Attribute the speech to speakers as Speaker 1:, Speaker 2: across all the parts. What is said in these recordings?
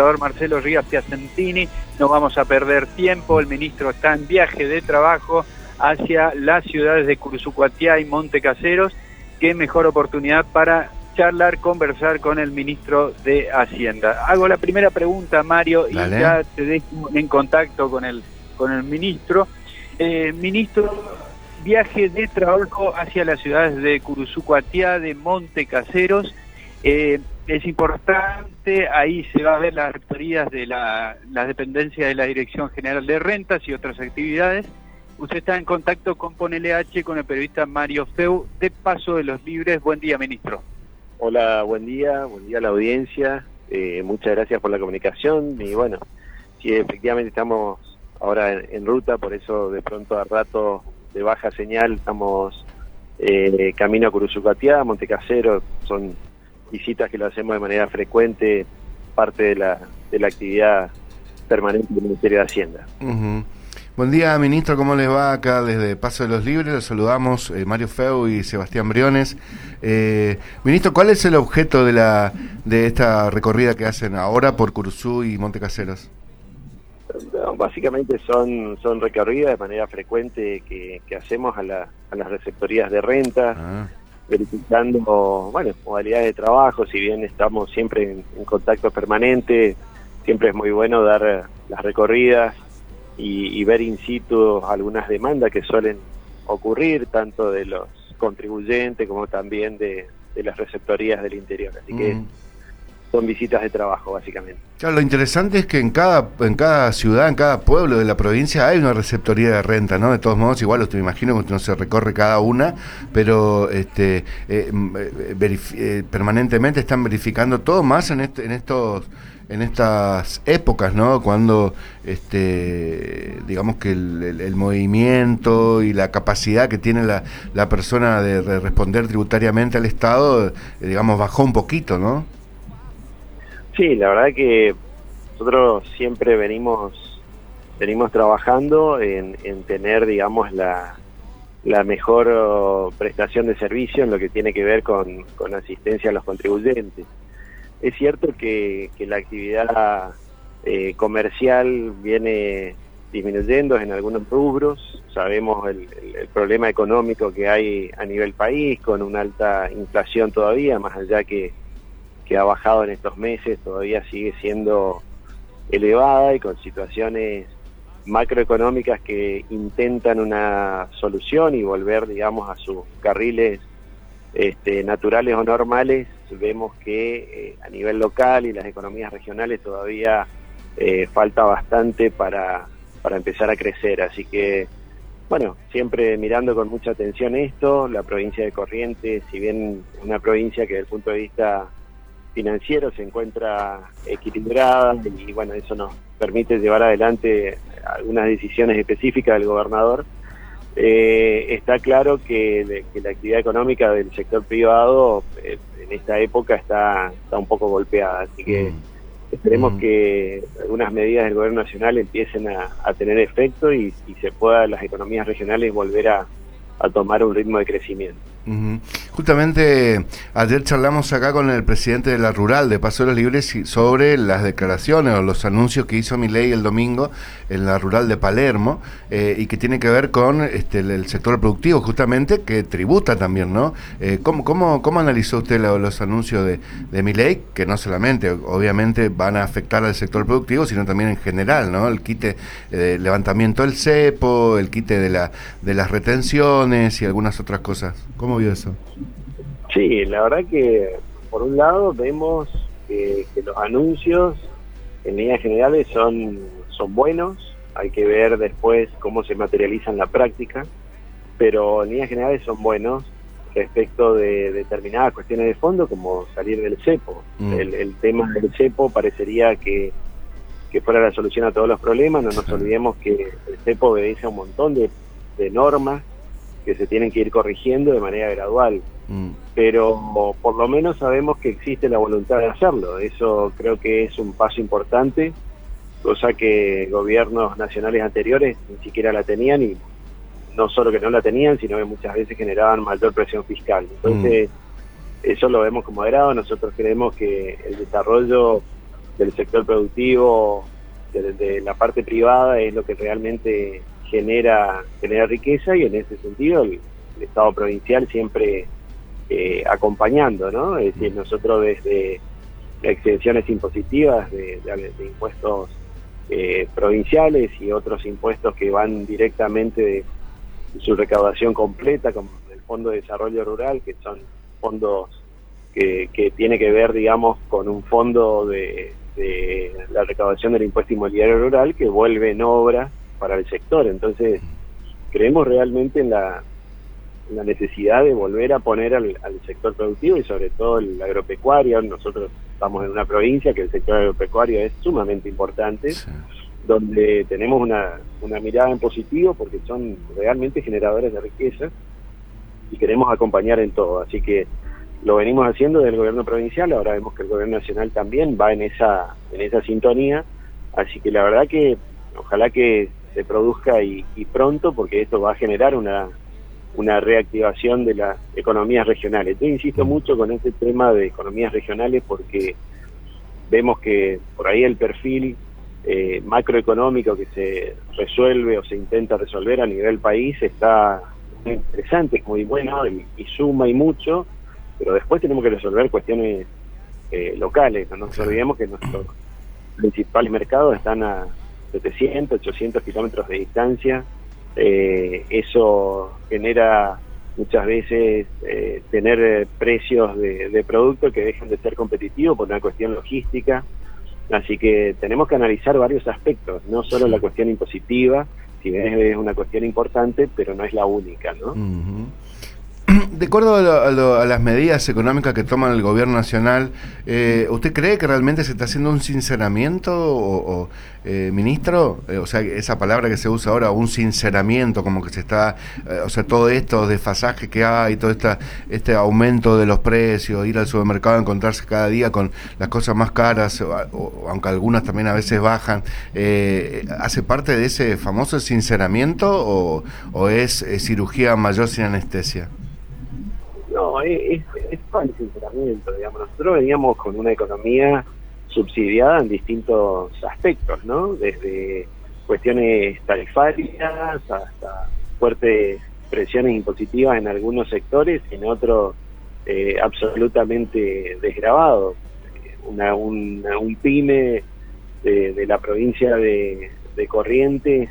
Speaker 1: gobernador Marcelo Rivas Piacentini. No vamos a perder tiempo, el ministro está en viaje de trabajo hacia las ciudades de Curuzucuatiá y Montecaseros. Qué mejor oportunidad para charlar, conversar con el ministro de Hacienda. Hago la primera pregunta, Mario, y
Speaker 2: Dale.
Speaker 1: ya te dejo en contacto con el ministro. Ministro, viaje de trabajo hacia las ciudades de Curuzucuatiá, de Montecaseros. Es importante, ahí se va a ver las rectorías de las dependencias de la Dirección General de Rentas y otras actividades. Usted está en contacto con Ponele H, con el periodista Mario Feu, de Paso de los Libres. Buen día, ministro.
Speaker 3: Hola, buen día a la audiencia. Muchas gracias por la comunicación. Y bueno, sí, efectivamente estamos ahora en ruta, por eso de pronto a rato de baja señal estamos camino a Curuzucuatiá, Montecaseros. Son visitas que lo hacemos de manera frecuente, parte de la actividad permanente del Ministerio de Hacienda.
Speaker 2: Uh-huh. Buen día, ministro, ¿cómo les va? Acá desde Paso de los Libres, los saludamos Mario Feu y Sebastián Briones. Ministro, ¿cuál es el objeto de esta recorrida que hacen ahora por Curuzú y Montecaseros?
Speaker 3: Básicamente son recorridas de manera frecuente que hacemos a las receptorías de renta, verificando, modalidades de trabajo. Si bien estamos siempre en contacto permanente, siempre es muy bueno dar las recorridas y ver in situ algunas demandas que suelen ocurrir, tanto de los contribuyentes como también de las receptorías del interior. Así que son visitas de trabajo, básicamente.
Speaker 2: Claro, lo interesante es que en cada ciudad, en cada pueblo de la provincia hay una receptoría de renta, ¿no? De todos modos, igual usted me imagino que usted no se recorre cada una, pero permanentemente están verificando todo, más en estas épocas, ¿no? Cuando digamos que el movimiento y la capacidad que tiene la persona de responder tributariamente al Estado, digamos, bajó un poquito, ¿no?
Speaker 3: Sí, la verdad que nosotros siempre venimos trabajando en tener, digamos, la mejor prestación de servicio en lo que tiene que ver con asistencia a los contribuyentes. Es cierto que la actividad comercial viene disminuyendo en algunos rubros. Sabemos el problema económico que hay a nivel país, con una alta inflación todavía, más allá que ha bajado en estos meses, todavía sigue siendo elevada y con situaciones macroeconómicas que intentan una solución y volver, digamos, a sus carriles naturales o normales. Vemos que a nivel local y las economías regionales todavía falta bastante para empezar a crecer. Así que, bueno, siempre mirando con mucha atención esto. La provincia de Corrientes, si bien es una provincia que desde el punto de vista financiero se encuentra equilibrada, y bueno, eso nos permite llevar adelante algunas decisiones específicas del gobernador, está claro que la actividad económica del sector privado en esta época está un poco golpeada, así que esperemos que algunas medidas del gobierno nacional empiecen a tener efecto y se pueda las economías regionales volver a tomar un ritmo de crecimiento.
Speaker 2: Justamente ayer charlamos acá con el presidente de la Rural de Paso de los Libres sobre las declaraciones o los anuncios que hizo Milei el domingo en la Rural de Palermo, y que tiene que ver con el sector productivo, justamente, que tributa también, ¿no? ¿Cómo analizó usted los anuncios de Milei, que no solamente obviamente van a afectar al sector productivo, sino también en general, ¿no? El quite levantamiento del cepo, el quite de las retenciones y algunas otras cosas. ¿Cómo vio eso?
Speaker 3: Sí, la verdad que por un lado vemos que los anuncios en líneas generales son buenos. Hay que ver después cómo se materializa en la práctica, pero en líneas generales son buenos respecto de determinadas cuestiones de fondo, como salir del cepo. El tema del cepo parecería que fuera la solución a todos los problemas. No nos olvidemos que el cepo obedece a un montón de normas que se tienen que ir corrigiendo de manera gradual, pero por lo menos sabemos que existe la voluntad de hacerlo. Eso creo que es un paso importante, cosa que gobiernos nacionales anteriores ni siquiera la tenían, y no solo que no la tenían, sino que muchas veces generaban mayor presión fiscal. Entonces, eso lo vemos como agrado. Nosotros creemos que el desarrollo del sector productivo, de la parte privada, es lo que realmente genera riqueza, y en ese sentido el Estado provincial siempre acompañando, ¿no? Es decir, nosotros desde exenciones impositivas de impuestos provinciales y otros impuestos que van directamente de su recaudación completa, como el Fondo de Desarrollo Rural, que son fondos que tiene que ver, digamos, con un fondo de la recaudación del impuesto inmobiliario rural que vuelve en obra para el sector. Entonces, creemos realmente en la necesidad de volver a poner al sector productivo y sobre todo el agropecuario. Nosotros estamos en una provincia que el sector agropecuario es sumamente importante, sí, donde tenemos una mirada en positivo porque son realmente generadores de riqueza y queremos acompañar en todo. Así que lo venimos haciendo desde el gobierno provincial, ahora vemos que el gobierno nacional también va en esa sintonía, así que la verdad que ojalá que se produzca y pronto, porque esto va a generar una reactivación de las economías regionales. Yo insisto mucho con este tema de economías regionales porque vemos que por ahí el perfil macroeconómico que se resuelve o se intenta resolver a nivel país está muy interesante, es muy bueno y suma y mucho, pero después tenemos que resolver cuestiones locales. No nos olvidemos que nuestros principales mercados están a 700, 800 kilómetros de distancia. Eso genera muchas veces tener precios de productos que dejan de ser competitivos por una cuestión logística. Así que tenemos que analizar varios aspectos, no solo la cuestión impositiva, si bien es una cuestión importante, pero no es la única, ¿no?
Speaker 2: Uh-huh. De acuerdo a las medidas económicas que toma el gobierno nacional, ¿usted cree que realmente se está haciendo un sinceramiento, ministro? O sea, esa palabra que se usa ahora, un sinceramiento, como que se está, o sea, todo esto desfasaje que hay, todo este aumento de los precios, ir al supermercado a encontrarse cada día con las cosas más caras, aunque algunas también a veces bajan, ¿hace parte de ese famoso sinceramiento o es cirugía mayor sin anestesia?
Speaker 3: No, es todo el sinceramiento, digamos. Nosotros veníamos con una economía subsidiada en distintos aspectos, ¿no? Desde cuestiones tarifarias hasta fuertes presiones impositivas en algunos sectores, en otros absolutamente desgravados. Un pyme de la provincia de Corrientes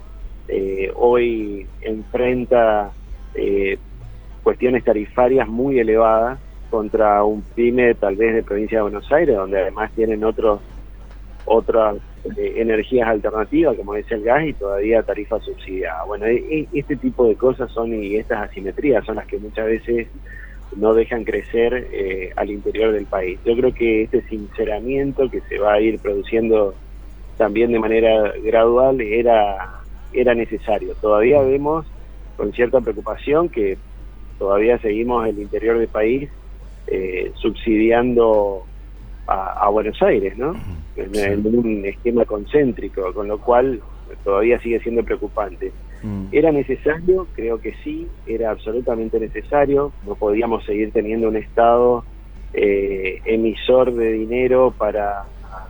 Speaker 3: hoy enfrenta cuestiones tarifarias muy elevadas contra un pyme tal vez de provincia de Buenos Aires, donde además tienen otras energías alternativas, como es el gas, y todavía tarifa subsidiada. Bueno, este tipo de cosas y estas asimetrías son las que muchas veces no dejan crecer al interior del país. Yo creo que este sinceramiento que se va a ir produciendo también de manera gradual era necesario. Todavía vemos con cierta preocupación que todavía seguimos el interior del país subsidiando a Buenos Aires, ¿no? En un esquema concéntrico, con lo cual todavía sigue siendo preocupante. ¿Era necesario? Creo que sí, era absolutamente necesario. No podíamos seguir teniendo un Estado emisor de dinero para...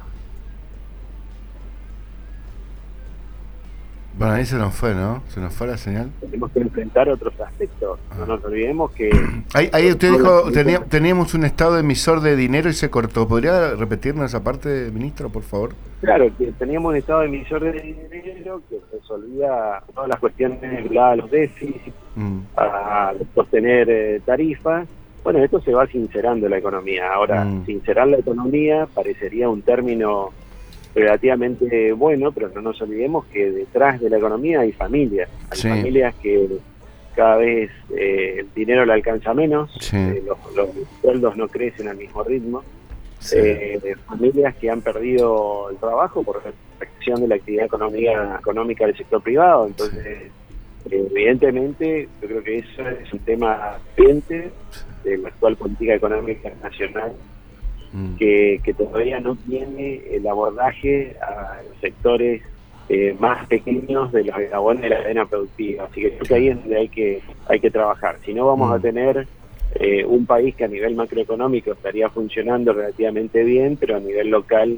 Speaker 2: Bueno, ahí se nos fue, ¿no? Se nos fue la señal.
Speaker 3: Tenemos que enfrentar otros aspectos. No nos olvidemos que...
Speaker 2: Ahí usted dijo, teníamos un Estado emisor de dinero y se cortó. ¿Podría repetirnos esa parte, ministro, por favor?
Speaker 3: Claro, que teníamos un Estado emisor de dinero que resolvía todas las cuestiones vinculadas a los déficits, a sostener tarifas. Bueno, esto se va sincerando la economía. Ahora, sincerar la economía parecería un término relativamente bueno, pero no nos olvidemos que detrás de la economía hay familias. Hay familias que cada vez el dinero le alcanza menos, los sueldos no crecen al mismo ritmo, familias que han perdido el trabajo por restricción de la actividad económica del sector privado. Entonces, evidentemente, yo creo que eso es un tema pendiente de la actual política económica nacional, que todavía no tiene el abordaje a los sectores más pequeños de los eslabones de la cadena productiva. Así que creo que ahí es donde hay que trabajar. Si no, vamos a tener un país que a nivel macroeconómico estaría funcionando relativamente bien, pero a nivel local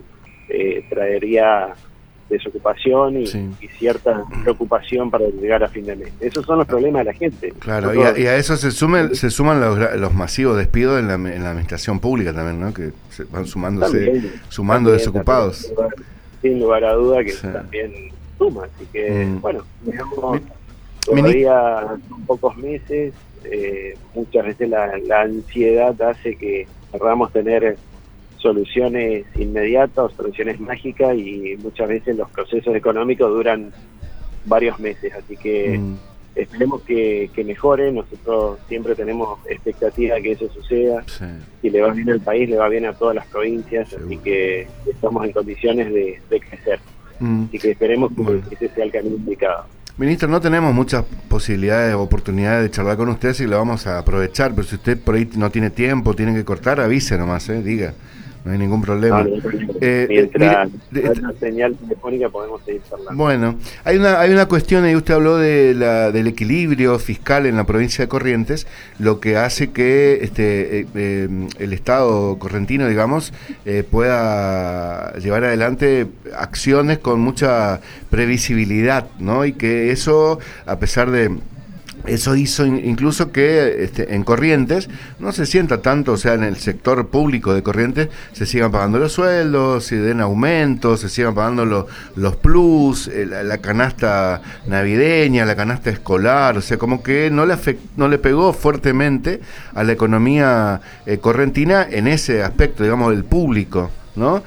Speaker 3: traería desocupación y cierta preocupación para llegar a fin de mes. Esos son los problemas de la gente.
Speaker 2: Claro, y a eso se suman los masivos despidos en la administración pública también, ¿no? Que se van sumando desocupados.
Speaker 3: Sin lugar a duda que también suma. Así que, bueno, digamos, todavía son pocos meses. Muchas veces la ansiedad hace que queramos tener soluciones inmediatas, soluciones mágicas, y muchas veces los procesos económicos duran varios meses, así que esperemos que mejore. Nosotros siempre tenemos expectativa de que eso suceda. Si le va bien al país, le va bien a todas las provincias, así que estamos en condiciones de crecer, así que esperemos que ese sea el camino indicado.
Speaker 2: Ministro, no tenemos muchas posibilidades, oportunidades de charlar con usted, y lo vamos a aprovechar, pero si usted por ahí no tiene tiempo, tiene que cortar, avise nomás, diga. No hay ningún problema.
Speaker 3: Mientras la señal telefónica podemos seguir hablando.
Speaker 2: Bueno, hay una cuestión, y usted habló del equilibrio fiscal en la provincia de Corrientes, lo que hace que el Estado correntino, digamos, pueda llevar adelante acciones con mucha previsibilidad, ¿no? Y que eso, a pesar de... Eso hizo incluso que en Corrientes no se sienta tanto, o sea, en el sector público de Corrientes se sigan pagando los sueldos, se den aumentos, se sigan pagando los plus, la canasta navideña, la canasta escolar, o sea, como que no le pegó fuertemente a la economía correntina en ese aspecto, digamos, del público, ¿no?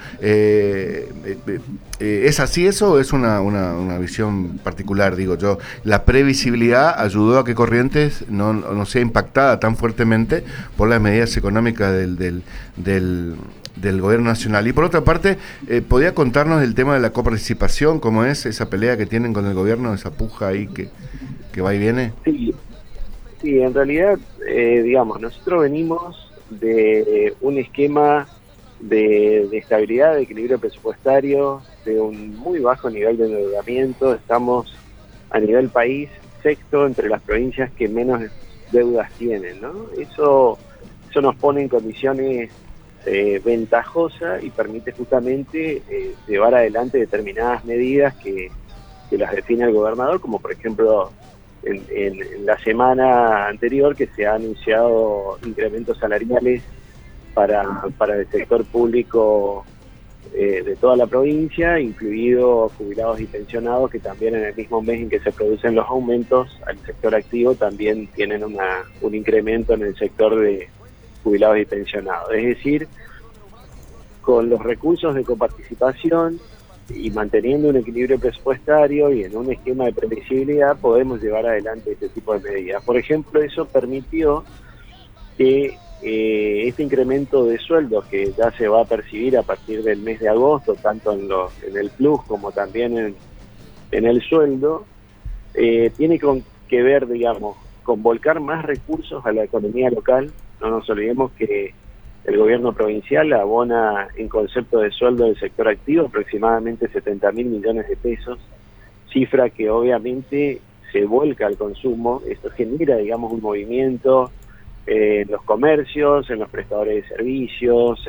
Speaker 2: ¿Es así eso o es una visión particular, digo yo? ¿La previsibilidad ayudó a que Corrientes no sea impactada tan fuertemente por las medidas económicas del gobierno nacional? Y por otra parte, ¿podría contarnos el tema de la coparticipación? ¿Cómo es esa pelea que tienen con el gobierno, esa puja ahí que va y viene?
Speaker 3: Sí, en realidad, digamos, nosotros venimos de un esquema de estabilidad, de equilibrio presupuestario, de un muy bajo nivel de endeudamiento. Estamos a nivel país sexto entre las provincias que menos deudas tienen, ¿no? Eso nos pone en condiciones ventajosas y permite justamente llevar adelante determinadas medidas que las define el gobernador, como por ejemplo en la semana anterior, que se ha anunciado incrementos salariales para el sector público de toda la provincia, incluidos jubilados y pensionados, que también en el mismo mes en que se producen los aumentos al sector activo también tienen un incremento en el sector de jubilados y pensionados. Es decir, con los recursos de coparticipación y manteniendo un equilibrio presupuestario y en un esquema de previsibilidad, podemos llevar adelante este tipo de medidas. Por ejemplo, eso permitió que este incremento de sueldos que ya se va a percibir a partir del mes de agosto, tanto en el plus como también en el sueldo, tiene que ver, digamos, con volcar más recursos a la economía local. No nos olvidemos que el gobierno provincial abona en concepto de sueldo del sector activo aproximadamente 70.000 millones de pesos, cifra que obviamente se vuelca al consumo. Esto genera, digamos, un movimiento en los comercios, en los prestadores de servicios,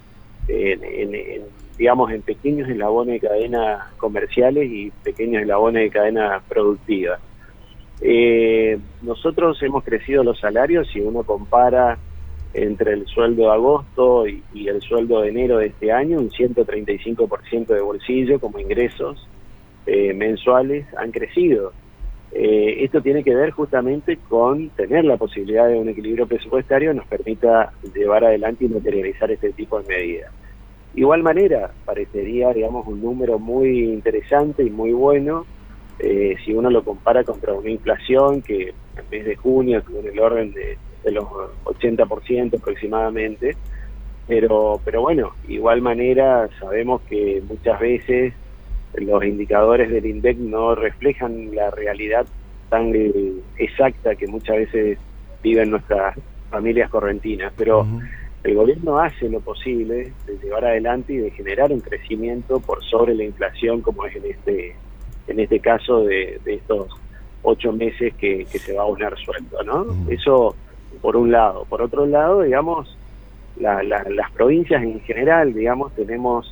Speaker 3: digamos, en pequeños eslabones de cadena comerciales y pequeños eslabones de cadena productiva. Nosotros hemos crecido los salarios, si uno compara entre el sueldo de agosto y el sueldo de enero de este año, un 135% de bolsillo como ingresos mensuales han crecido. Esto tiene que ver justamente con tener la posibilidad de un equilibrio presupuestario que nos permita llevar adelante y materializar este tipo de medidas. De igual manera, parecería, digamos, un número muy interesante y muy bueno si uno lo compara contra una inflación que en el mes de junio estuvo en el orden de los 80% aproximadamente, pero bueno, de igual manera sabemos que muchas veces los indicadores del INDEC no reflejan la realidad tan exacta que muchas veces viven nuestras familias correntinas, pero el gobierno hace lo posible de llevar adelante y de generar un crecimiento por sobre la inflación, como es en este caso de estos 8 meses que se va a abonar sueldo, ¿no? Eso por un lado. Por otro lado, digamos, las provincias en general, digamos, tenemos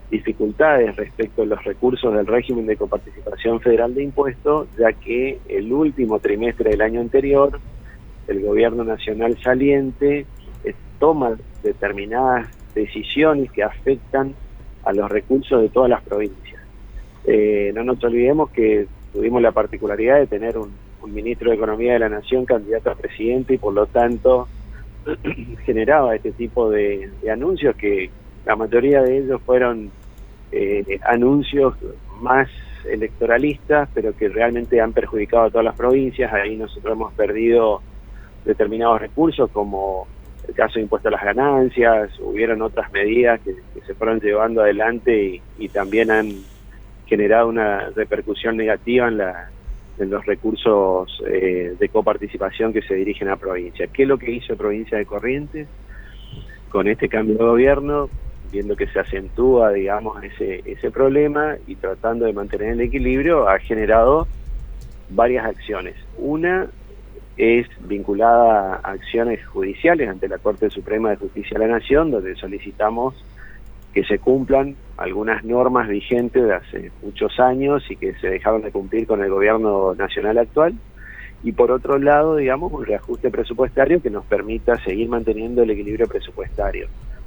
Speaker 3: dificultades respecto a los recursos del régimen de coparticipación federal de impuestos, ya que el último trimestre del año anterior, el gobierno nacional saliente toma determinadas decisiones que afectan a los recursos de todas las provincias. No nos olvidemos que tuvimos la particularidad de tener un ministro de Economía de la Nación candidato a presidente y por lo tanto generaba este tipo de anuncios que la mayoría de ellos fueron anuncios más electoralistas, pero que realmente han perjudicado a todas las provincias. Ahí nosotros hemos perdido determinados recursos, como el caso de impuesto a las ganancias. Hubieron otras medidas que se fueron llevando adelante y también han generado una repercusión negativa en los recursos de coparticipación que se dirigen a provincias. ¿Qué es lo que hizo Provincia de Corrientes con este cambio de gobierno? Viendo que se acentúa, digamos, ese problema y tratando de mantener el equilibrio, ha generado varias acciones. Una es vinculada a acciones judiciales ante la Corte Suprema de Justicia de la Nación, donde solicitamos que se cumplan algunas normas vigentes de hace muchos años y que se dejaron de cumplir con el gobierno nacional actual. Y por otro lado, digamos, un reajuste presupuestario que nos permita seguir manteniendo el equilibrio presupuestario.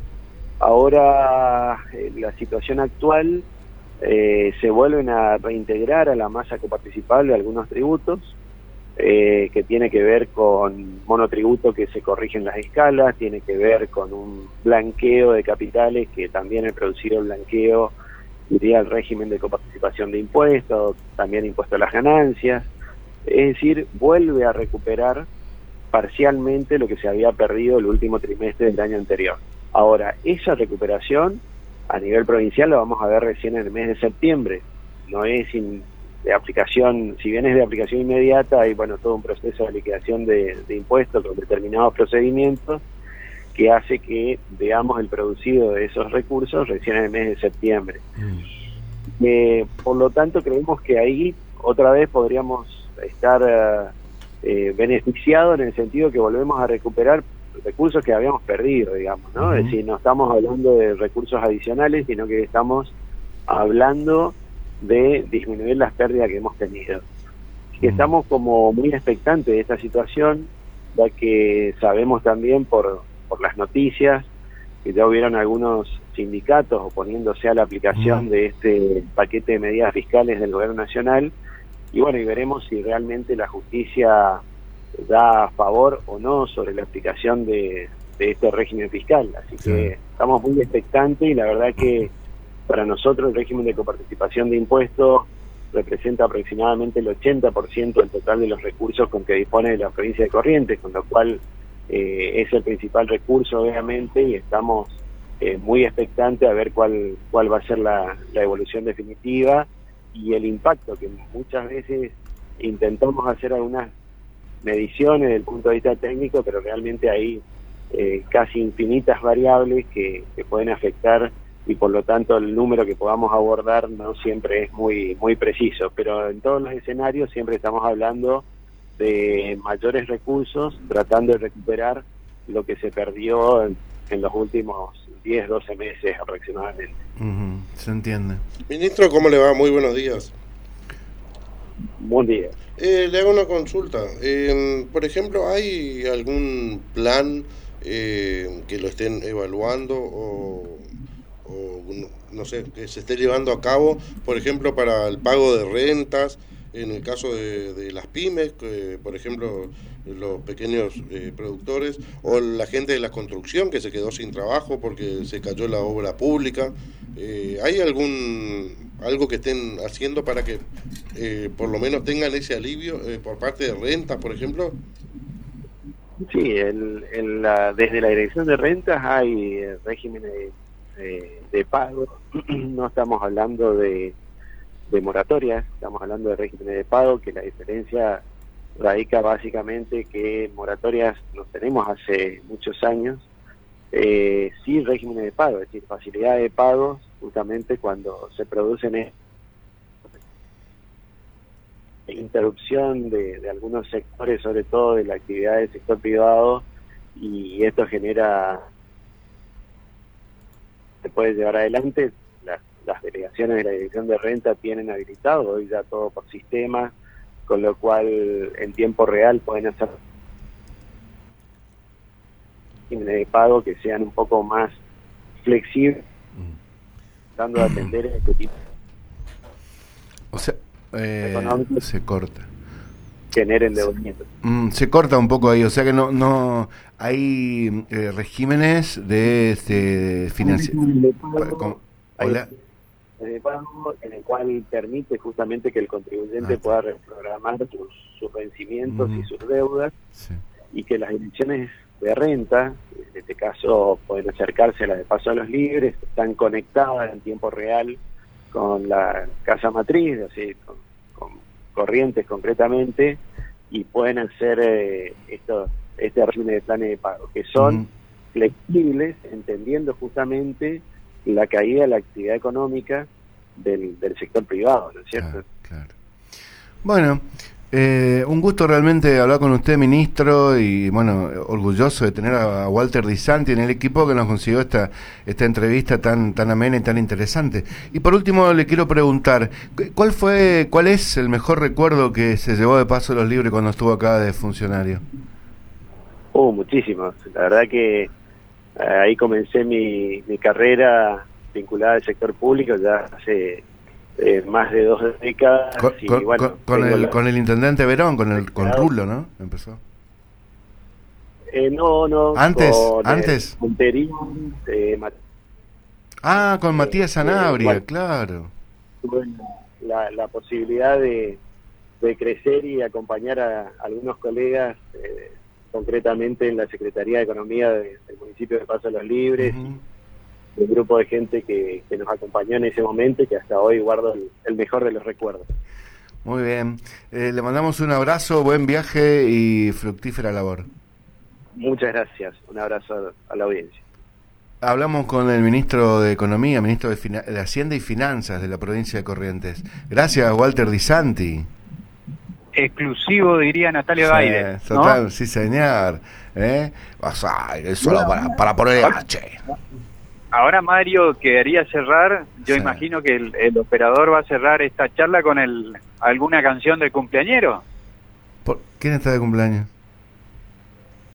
Speaker 3: Ahora, la situación actual, se vuelven a reintegrar a la masa coparticipable algunos tributos, que tiene que ver con monotributo que se corrigen las escalas, tiene que ver con un blanqueo de capitales que también ha producido el blanqueo, iría al régimen de coparticipación de impuestos, también impuesto a las ganancias, es decir, vuelve a recuperar parcialmente lo que se había perdido el último trimestre del año anterior. Ahora, esa recuperación a nivel provincial la vamos a ver recién en el mes de septiembre, no es de aplicación, si bien es de aplicación inmediata, hay todo un proceso de liquidación de impuestos con determinados procedimientos que hace que veamos el producido de esos recursos recién en el mes de septiembre. Por lo tanto, creemos que ahí otra vez podríamos estar beneficiados en el sentido que volvemos a recuperar recursos que habíamos perdido, digamos, ¿no? Es decir, no estamos hablando de recursos adicionales, sino que estamos hablando de disminuir las pérdidas que hemos tenido. Y estamos como muy expectantes de esta situación, ya que sabemos también por las noticias que ya hubieron algunos sindicatos oponiéndose a la aplicación de este paquete de medidas fiscales del gobierno nacional, y y veremos si realmente la justicia da a favor o no sobre la aplicación de este régimen fiscal. Así que estamos muy expectantes y la verdad que para nosotros el régimen de coparticipación de impuestos representa aproximadamente el 80% del total de los recursos con que dispone la provincia de Corrientes, con lo cual es el principal recurso obviamente y estamos muy expectantes a ver cuál va a ser la evolución definitiva y el impacto, que muchas veces intentamos hacer algunas mediciones desde el punto de vista técnico, pero realmente hay casi infinitas variables que pueden afectar y por lo tanto el número que podamos abordar no siempre es muy preciso, pero en todos los escenarios siempre estamos hablando de mayores recursos, tratando de recuperar lo que se perdió en los últimos 10, 12 meses aproximadamente.
Speaker 2: Se entiende.
Speaker 4: Ministro, ¿cómo le va? Muy buenos días.
Speaker 3: Buen día.
Speaker 4: Le hago una consulta. Por ejemplo, ¿hay algún plan que lo estén evaluando o no sé, que se esté llevando a cabo, por ejemplo, para el pago de rentas, en el caso de las pymes, por ejemplo, los pequeños productores, o la gente de la construcción que se quedó sin trabajo porque se cayó la obra pública? ¿Hay algo que estén haciendo para que por lo menos tengan ese alivio por parte de rentas, por ejemplo?
Speaker 3: Sí, desde la Dirección de Rentas hay regímenes de pago. No estamos hablando de moratorias, estamos hablando de regímenes de pago, que la diferencia radica básicamente que moratorias no tenemos hace muchos años, sí regímenes de pago, es decir, facilidades de pago justamente cuando se producen interrupción de algunos sectores, sobre todo de la actividad del sector privado, y esto genera, se puede llevar adelante, las delegaciones de la Dirección de Renta tienen habilitado hoy ya todo por sistema, con lo cual en tiempo real pueden hacer de pago que sean un poco más flexibles, tratando de atender este tipo.
Speaker 2: O sea, se corta.
Speaker 3: Genera endeudamiento.
Speaker 2: Se corta un poco ahí, o sea que no hay regímenes de financiación. Hola.
Speaker 3: De pago en el cual permite justamente que el contribuyente pueda reprogramar sus vencimientos y sus deudas, y que las direcciones de renta, en este caso pueden acercarse a la de Paso a los Libres, están conectadas en tiempo real con la casa matriz, así con Corrientes concretamente, y pueden hacer este régimen de planes de pago, que son flexibles, entendiendo justamente la caída de la actividad económica del sector privado, ¿no es cierto?
Speaker 2: Claro. Bueno, un gusto realmente hablar con usted, ministro, y bueno, orgulloso de tener a Walter Di Santi en el equipo que nos consiguió esta entrevista tan amena y tan interesante. Y por último le quiero preguntar, ¿cuál es el mejor recuerdo que se llevó de Paso a los Libres cuando estuvo acá de funcionario?
Speaker 3: Muchísimos. La verdad que ahí comencé mi carrera vinculada al sector público ya hace más de 2 décadas.
Speaker 2: Con el intendente Verón, con Rulo, ¿no? Empezó.
Speaker 3: No.
Speaker 2: Antes. Con Matías Sanabria, claro.
Speaker 3: Tuve la posibilidad de crecer y acompañar a algunos colegas, concretamente en la Secretaría de Economía del municipio de Paso a los Libres, un grupo de gente que nos acompañó en ese momento y que hasta hoy guardo el mejor de los recuerdos.
Speaker 2: Muy bien. Le mandamos un abrazo, buen viaje y fructífera labor.
Speaker 3: Muchas gracias. Un abrazo a la audiencia.
Speaker 2: Hablamos con el ministro de Economía, ministro de Hacienda y Finanzas de la provincia de Corrientes. Gracias, Walter Di Santi.
Speaker 1: Exclusivo, diría Natalia Baide, ¿no?
Speaker 2: Total, sí, señor. Solo para poner H.
Speaker 1: Ahora Mario quería cerrar, yo imagino que el operador va a cerrar esta charla con alguna canción del cumpleañero.
Speaker 2: ¿Quién está de cumpleaños?